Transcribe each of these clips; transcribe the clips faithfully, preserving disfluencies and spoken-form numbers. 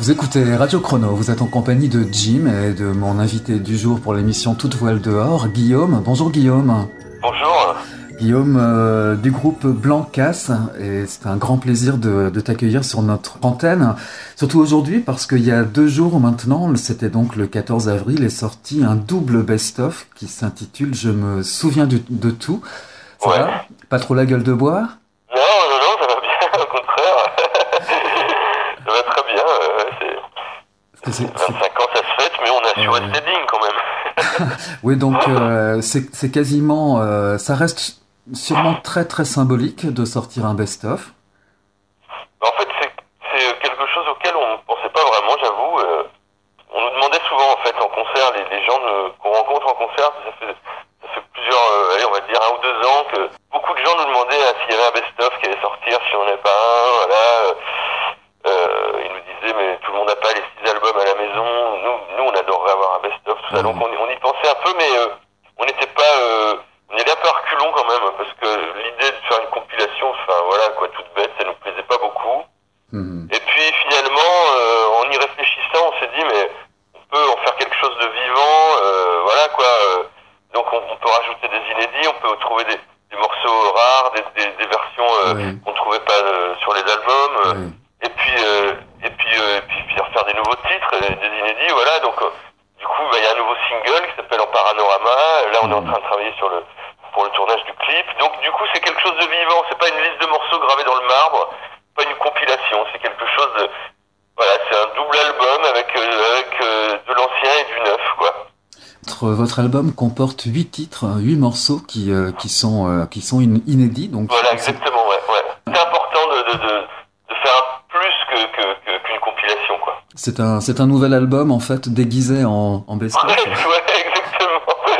Vous écoutez Radio Chrono, vous êtes en compagnie de Jim et de mon invité du jour pour l'émission Toute voile dehors, Guillaume. Bonjour Guillaume. Bonjour. Guillaume euh, du groupe Blancas, et c'est un grand plaisir de, de t'accueillir sur notre antenne, surtout aujourd'hui parce qu'il y a deux jours maintenant, c'était donc le quatorze avril, est sorti un double best-of qui s'intitule « Je me souviens de, de tout ». Ça ouais. va ? Pas trop la gueule de bois ? Non, non, non, ça va bien, au contraire. Ça va très bien. Euh, c'est... C'est, vingt-cinq ans, ça se fête, mais on a su ouais. rester digne quand même. Oui, donc euh, c'est, c'est quasiment... Euh, ça reste sûrement très très symbolique de sortir un best-of. En fait, c'est, c'est quelque chose auquel on ne pensait pas vraiment, j'avoue. Euh, on nous demandait souvent, en fait, en concert, les, les gens ne, qu'on rencontre en concert, ça fait, ça fait plusieurs, euh, allez, on va dire un ou deux ans, que beaucoup de gens nous demandaient ah, s'il y avait un best-of qui allait sortir, si on n'en avait pas un, voilà. Euh, ils nous disaient, mais tout le monde n'a pas les six albums à la maison. Nous, nous on adorerait avoir un best-of, tout ça. Mmh. Donc on, on y pensait un peu, mais euh, on n'était pas... Euh, on y allait un peu à reculons quand même, parce que l'idée de faire une compilation, enfin voilà, quoi, toute bête, ça nous plaisait pas beaucoup. Mmh. Et puis finalement, euh, en y réfléchissant, on s'est dit, mais on peut en faire quelque chose de vivant, euh, voilà quoi. Euh, donc on, on peut rajouter des inédits, on peut trouver des, des morceaux rares, des, des, des versions euh, oui. qu'on ne trouvait pas euh, sur les albums. Euh, oui. Et puis, euh, et puis, euh, et puis, puis refaire des nouveaux titres, des, des inédits, voilà. Donc, euh, du coup, il bah, y a un nouveau single qui s'appelle En Paranorama. Là, on mmh. est en train de travailler sur le pour le tournage du clip. Donc, du coup, c'est quelque chose de vivant. C'est pas une liste de morceaux gravés dans le marbre, pas une compilation. C'est quelque chose de, voilà, c'est un double album avec euh, avec euh, de l'ancien et du neuf, quoi. Votre, votre album comporte huit titres, huit morceaux qui euh, qui sont euh, qui sont in- inédits. Donc, voilà, exactement, ouais, ouais. C'est important de de de, de faire plus que, que, que qu'une compilation, quoi. C'est un c'est un nouvel album en fait déguisé en en best-of. Ouais, ouais, exactement.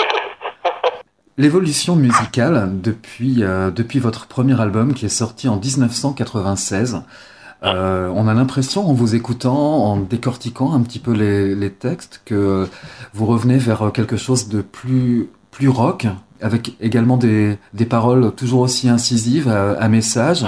L'évolution musicale depuis euh, depuis votre premier album qui est sorti en dix-neuf cent quatre-vingt-seize, euh, on a l'impression en vous écoutant, en décortiquant un petit peu les les textes, que vous revenez vers quelque chose de plus plus rock, avec également des des paroles toujours aussi incisives, à, à message.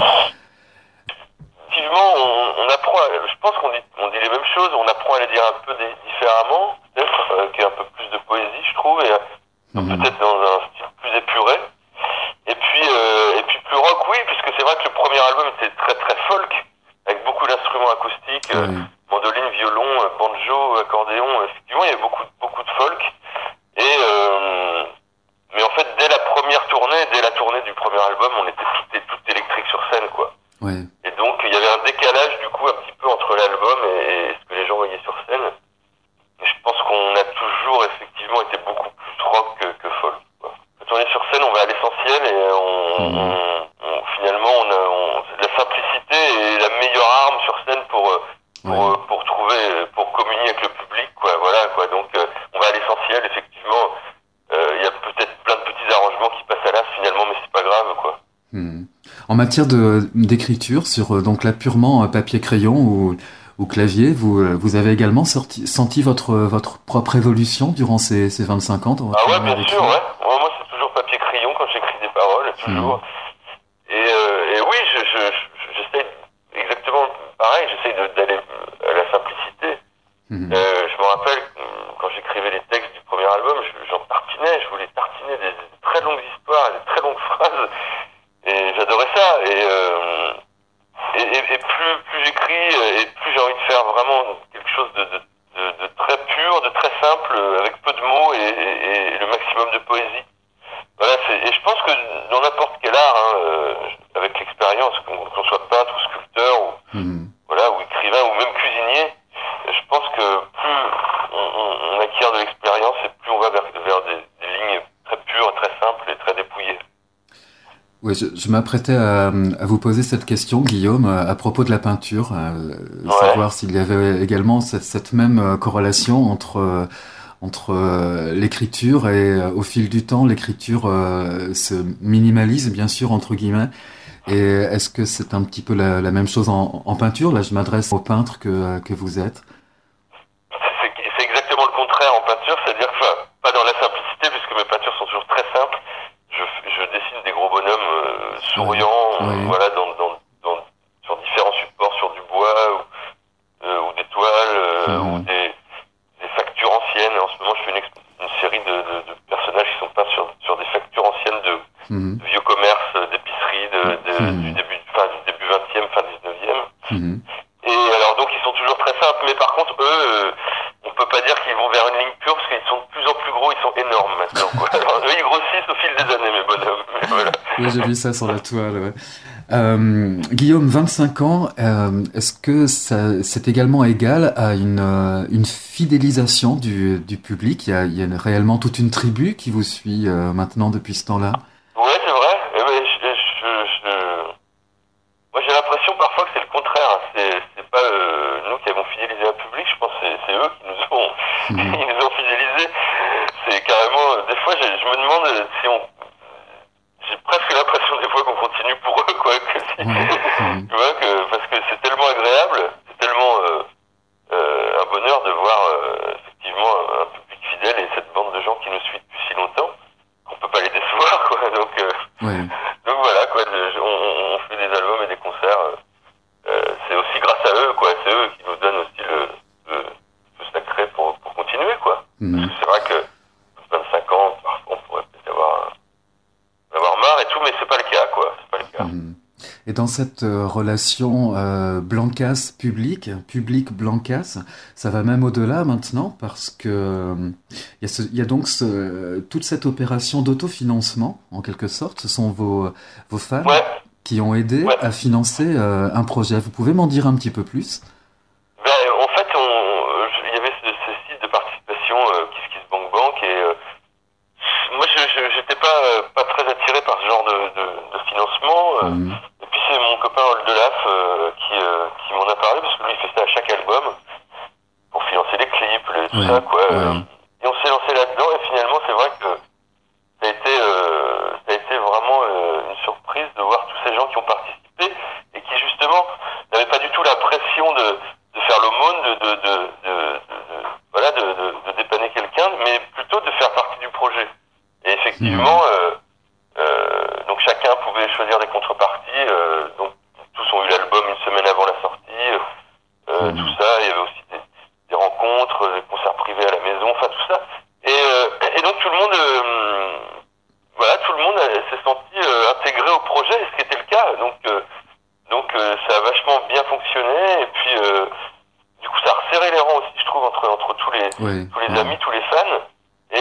Effectivement, on, on apprend. À, je pense qu'on dit on dit les mêmes choses. On apprend à les dire un peu différemment, peut-être, euh, qu'il y a un peu plus de poésie, je trouve, et mmh. peut-être dans un style plus épuré. Et puis euh, et puis plus rock, oui, puisque c'est vrai que le premier album était très très folk, avec beaucoup d'instruments acoustiques, mmh. euh, mandoline, violon, banjo, accordéon. Effectivement, il y avait beaucoup beaucoup de folk. Et euh, mais en fait, dès la première tournée, dès la tournée du premier album, on était tout, tout électrique sur scène, quoi. Ouais. Et donc, il y avait un décalage, du coup, un petit peu entre l'album et, et ce que les gens voyaient sur scène. Et je pense qu'on a toujours, effectivement, été beaucoup plus rock que, que folk, quoi. Quand on est sur scène, on va à l'essentiel et on, mmh. on, on finalement, on a, on, la simplicité est la meilleure arme sur scène pour, pour, ouais. pour trouver, pour communier avec le public, quoi. Voilà, quoi. Donc, on va à l'essentiel, effectivement. Il euh, y a peut-être plein de petits arrangements qui passent à l'as, finalement, mais c'est pas grave, quoi. Mmh. En matière de, d'écriture, sur donc là purement papier-crayon ou, ou clavier, vous, vous avez également sorti, senti votre, votre propre évolution durant ces, ces vingt-cinq ans dans votre Ah ouais, bien sûr, ouais. ouais. Moi, c'est toujours papier-crayon quand j'écris des paroles, toujours. Mmh. Et, euh, et oui, je, je, je, j'essaie exactement pareil, j'essaie de, d'aller à la simplicité. Mmh. Euh, je me rappelle, quand j'écrivais les textes du premier album, je, j'en tartinais, je voulais tartiner des, des très longues histoires, des très longues phrases. Et j'adorais ça. Et, euh, et, et, et plus, plus j'écris, et plus j'ai envie de faire vraiment quelque chose de, de, de, de très pur, de très simple, avec peu de mots et, et, et le maximum de poésie. Voilà, c'est, et je pense que dans n'importe quel art, hein, euh, avec l'expérience, qu'on, qu'on soit peintre ou sculpteur, ou, mmh. voilà, ou écrivain, ou même cuisinier, je pense que plus on, on, on acquiert de l'expérience et plus on va vers, vers des, des lignes très pures, très simples et très dépouillées. Oui, je, je m'apprêtais à, à vous poser cette question, Guillaume, à propos de la peinture, euh, ouais. savoir s'il y avait également cette, cette même corrélation entre entre l'écriture et au fil du temps, l'écriture euh, se minimalise, bien sûr, entre guillemets. Et est-ce que c'est un petit peu la, la même chose en, en peinture ? Là, je m'adresse au peintre que que vous êtes. C'est, c'est exactement le contraire en peinture, c'est-à-dire que enfin, pas dans la simplicité, puisque mes peintures sont toujours très simples. Je, je dessine des gros bonhommes euh, souriants, ouais, ouais. voilà, dans, dans, dans, sur différents supports, sur du bois ou, euh, ou des toiles, Mmh. Et alors donc ils sont toujours très simples, mais par contre eux, euh, on peut pas dire qu'ils vont vers une ligne pure parce qu'ils sont de plus en plus gros, ils sont énormes maintenant, quoi. Alors eux ils grossissent au fil des années, mes bonhommes. Mais voilà. Oui, j'ai vu ça sur la toile, ouais. Euh, Guillaume, vingt-cinq ans, euh, est-ce que ça, c'est également égal à une, euh, une fidélisation du, du public? Il y a, il y a une- réellement toute une tribu qui vous suit euh, maintenant depuis ce temps-là? Ouais, c'est vrai. Eh ben, je, je, je... Moi j'ai l'impression parfois que c'est le contraire. Hein. C'est, c'est pas euh, nous qui avons fidélisé un public, je pense que c'est, c'est eux qui nous ont, Mmh. ils nous ont fidélisés. C'est carrément. euh, Des fois, je, je me demande euh, si on. J'ai presque l'impression des fois qu'on continue pour eux, quoi. Que si, Ouais. Mmh. tu vois, que, parce que c'est tellement agréable, c'est tellement euh, euh, un bonheur de voir euh, effectivement un public fidèle et cette bande de gens qui nous suit depuis si longtemps qu'on peut pas les décevoir, quoi. Donc, euh, Ouais. donc voilà, quoi. de- on, on fait des albums et des concerts. euh, euh, c'est aussi grâce à eux, quoi. C'est eux qui nous donnent aussi le, le, le sacré pour, pour continuer, quoi. Mmh. Parce que c'est vrai que vingt-cinq ans, parfois on pourrait peut-être avoir, avoir marre et tout, mais c'est pas le cas, quoi. C'est pas le cas. Mhm. Et dans cette euh, relation euh, Blancas-public, public-Blancas, ça va même au-delà maintenant parce que euh, il y a, ce- il y a donc ce- toute cette opération d'autofinancement, en quelque sorte. Ce sont vos, vos fans Ouais, qui ont aidé ouais. à financer euh, un projet. Vous pouvez m'en dire un petit peu plus? Ben, en fait, on, euh, je- il y avait ce, ce site de participation euh, Kiss Kiss Bank Bank et euh, moi, je, je, j'étais pas euh, pas très attiré par ce genre de, de, de financement. euh, Mhm. et puis c'est mon copain Oldelaf euh, qui euh, qui m'en a parlé parce que lui il fait ça à chaque album pour financer les clips, les, tout Ouais, ça, quoi. euh. ouais. Et on s'est lancé là-dedans et finalement, c'est vrai que ça a été euh, ça a été vraiment euh, une surprise de voir tous ces gens qui ont participé et qui justement n'avaient pas du tout la pression de de faire l'aumône, de de de, de, de, de voilà de, de, de dépanner quelqu'un, mais plutôt de faire partie du projet. Et effectivement, euh, euh, donc chacun pouvait choisir des contreparties. Euh, donc tous ont eu l'album une semaine avant la sortie, euh, Mhm. tout ça. Il y avait aussi des, des rencontres, des concerts privés à la maison, enfin tout ça. Et, euh, et donc tout le monde, euh, voilà, tout le monde euh, s'est senti euh, intégré au projet, ce qui était le cas. Donc euh, donc euh, ça a vachement bien fonctionné. Et puis euh, du coup ça a resserré les rangs aussi, je trouve, entre entre tous les Ouais, tous les ouais. amis, tous les fans. Et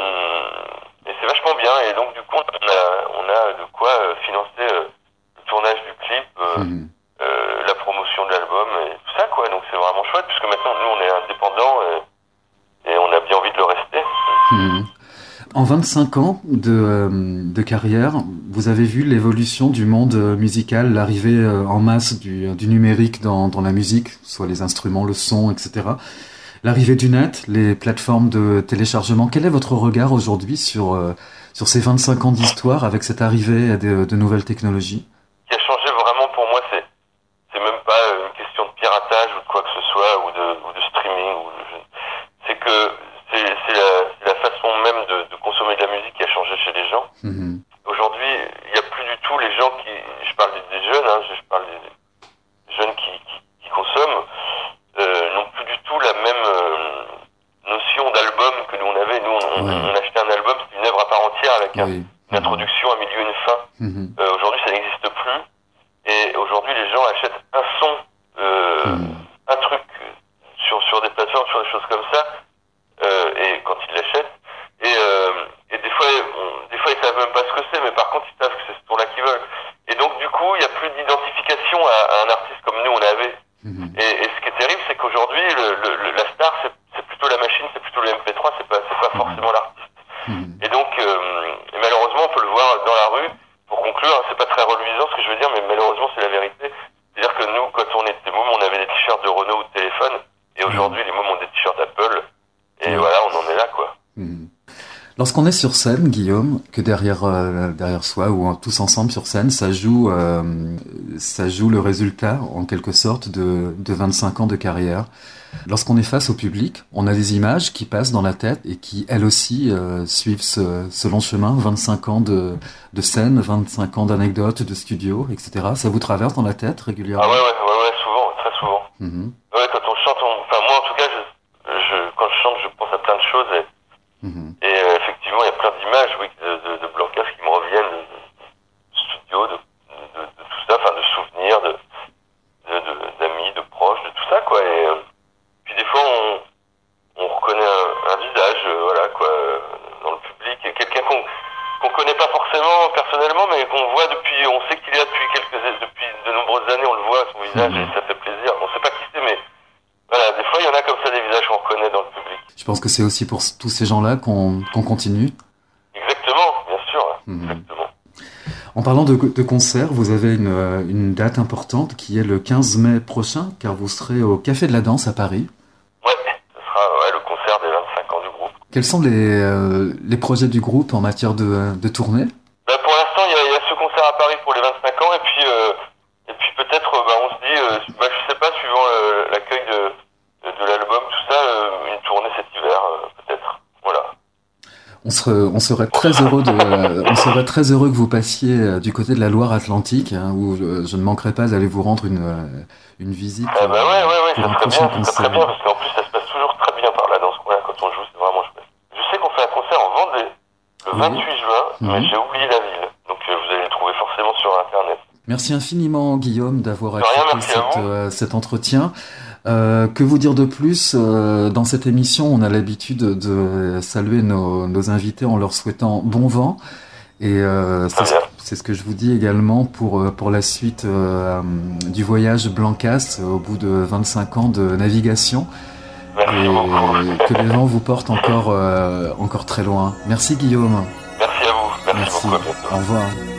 euh, et c'est vachement bien. Et donc du coup on a on a de quoi euh, financer euh, le tournage du clip, euh, Mhm. euh, la promotion de l'album et tout ça, quoi. Donc c'est vraiment chouette puisque maintenant nous on est indépendants et, et on a bien envie de le rester. Mhm. En vingt-cinq ans de, euh, de carrière, vous avez vu l'évolution du monde euh, musical, l'arrivée euh, en masse du, du numérique dans, dans la musique, soit les instruments, le son, et cetera. L'arrivée du net, les plateformes de téléchargement. Quel est votre regard aujourd'hui sur, euh, sur ces vingt-cinq ans d'histoire avec cette arrivée de, de nouvelles technologies? Ce qui a changé vraiment pour moi, c'est c'est même pas euh, une question de piratage ou de quoi que ce soit ou de, ou de streaming. Ou de, c'est que c'est c'est la, c'est la façon même de, de consommer de la musique qui a changé chez les gens. Mhm. Aujourd'hui, il n'y a plus du tout les gens qui, je parle des, des jeunes, hein, je, je parle des, des jeunes qui, qui, qui consomment, euh, n'ont plus du tout la même euh, notion d'album que nous on avait. Nous, on, on, Ouais. on achetait un album, c'était une œuvre à part entière avec un, Oui. une introduction, un milieu, une fin. Mhm. Euh, aujourd'hui, ça n'existe plus. Et aujourd'hui, les gens achètent un son, euh, Mhm. un truc sur sur des plateformes, sur des choses comme ça, euh, et quand ils l'achètent. Et, euh, et des fois, on- des fois, ils savent même pas ce que c'est, mais par contre, ils savent que c'est ce tour-là qu'ils veulent. Et donc, du coup, il n'y a plus d'identification à, à un artiste comme nous on avait. Mhm. Et, et ce qui est terrible, c'est qu'aujourd'hui, le, le, le- la star, c'est, c'est plutôt la machine, c'est plutôt le M P trois, c'est pas, c'est pas forcément l'artiste. Mhm. Et donc, euh, et malheureusement, on peut le voir dans la rue. Pour conclure, hein, c'est pas très reluisant ce que je veux dire, mais malheureusement, c'est la vérité. C'est-à-dire que nous, quand on était mômes, on avait des t-shirts de Renault ou de téléphone, et aujourd'hui, les mômes ont des t-shirts Apple. Et Ouais. voilà, on en est là, quoi. Mhm. Lorsqu'on est sur scène, Guillaume, que derrière euh, derrière soi ou en- tous ensemble sur scène, ça joue euh, ça joue le résultat en quelque sorte de de vingt-cinq ans de carrière. Lorsqu'on est face au public, on a des images qui passent dans la tête et qui elles aussi euh, suivent ce, ce long chemin, vingt-cinq ans de de scène, vingt-cinq ans d'anecdotes, de studio, et cetera. Ça vous traverse dans la tête régulièrement? Ah ouais, ouais, ouais, ouais, souvent, très souvent. Mhm. Ouais, quand on chante, on... enfin moi en tout cas, je, je, quand je chante, je pense à plein de choses et, Mhm. et euh, effectivement, il y a plein d'images, oui, de, de, de Blancas qui me reviennent, de, de studio, de, de, de tout ça, enfin de souvenirs, de, de, de, Je pense que c'est aussi pour tous ces gens-là qu'on qu'on continue. Exactement, bien sûr. Mmh. Exactement. En parlant de, de concert, vous avez une, une date importante qui est le quinze mai prochain, car vous serez au Café de la Danse à Paris. Ouais, ce sera ouais, le concert des vingt-cinq ans du groupe. Quels sont les, euh, les projets du groupe en matière de, de tournée? Bah, pour l'instant, il y, y a ce concert à Paris pour les vingt-cinq ans, et puis, euh, et puis peut-être, bah, on se dit, euh, bah, je sais pas, suivant euh, l'accueil de, de, de l'album, tout ça, euh, une tournée cet hiver, euh, peut-être. Voilà. On serait, on serait très heureux de, euh, on serait très heureux que vous passiez euh, du côté de la Loire-Atlantique, hein, où je, je ne manquerai pas d'aller vous rendre une, euh, une visite. Ah bah ouais, ouais, ouais, pour ça un serait prochain bien, ça serait très bien, parce qu'en plus, ça se passe toujours très bien par là dans ce coin-là quand on joue, c'est vraiment chouette. Je sais qu'on fait un concert en Vendée le Oui. vingt-huit juin, Mhm. mais j'ai oublié la ville, donc euh, vous allez le trouver forcément sur Internet. Merci infiniment, Guillaume, d'avoir De rien, accepté merci à cette, vous. euh, cet entretien. Euh, que vous dire de plus? Euh, dans cette émission, on a l'habitude de saluer nos, nos invités en leur souhaitant bon vent. Et euh, c'est Très ce, bien. c'est ce que je vous dis également pour, euh, pour la suite euh, du voyage Blancas au bout de vingt-cinq ans de navigation. Merci Et beaucoup. que les vents vous portent encore, euh, encore très loin. Merci, Guillaume. Merci à vous, merci, Merci. beaucoup, à bientôt. Au revoir.